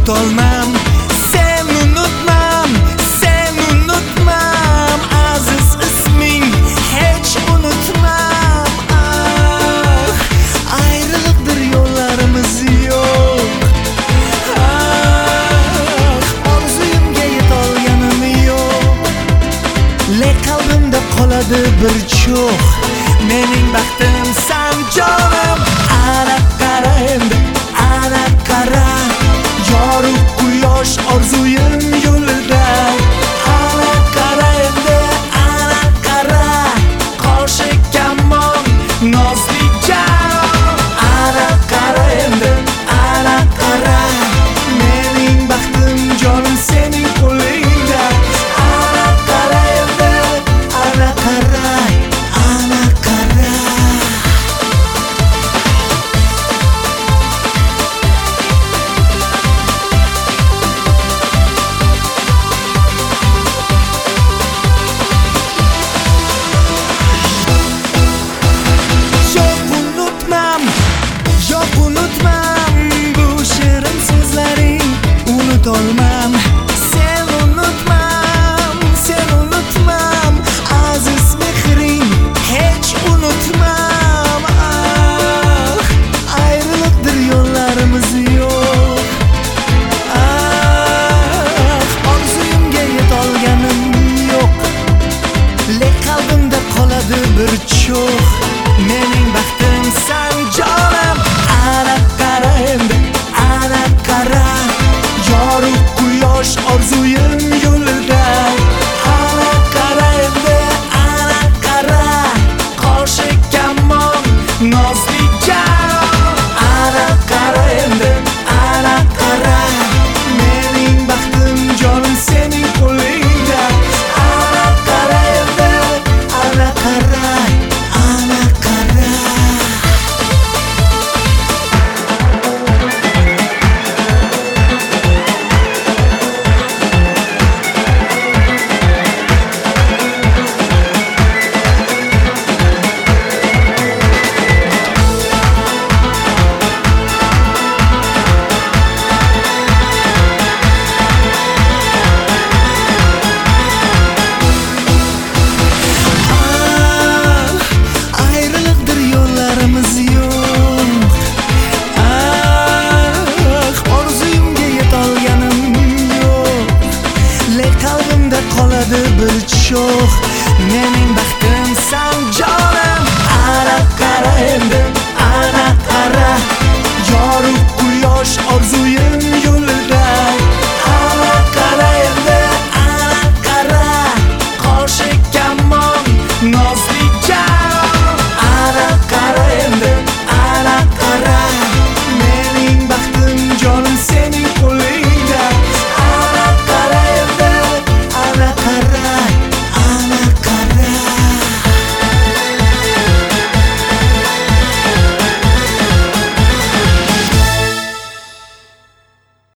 unutolmam. Sen unutmam, sen unutmam. Aziz isming hech unutmam. Ah, ayrılıkdır yollarımız yok. Ah, orzuyimga yetolganim yo'q. Lek qalbimda qoladi bir cho'q. Mening baxtimsan jonim. Ana qara endi, ana qara. Yorug' quyosh orzuyim yo'lida. Ana qara endi, ana qara. Qoshi kammon nozli jon. Ana qara endi, ana qara. Mening baxtim jonim sening qo'lingda. Ana qara endi, ana qara. Ana qara. Yo'q unutmam bu shirin so'zlaring unutolmam.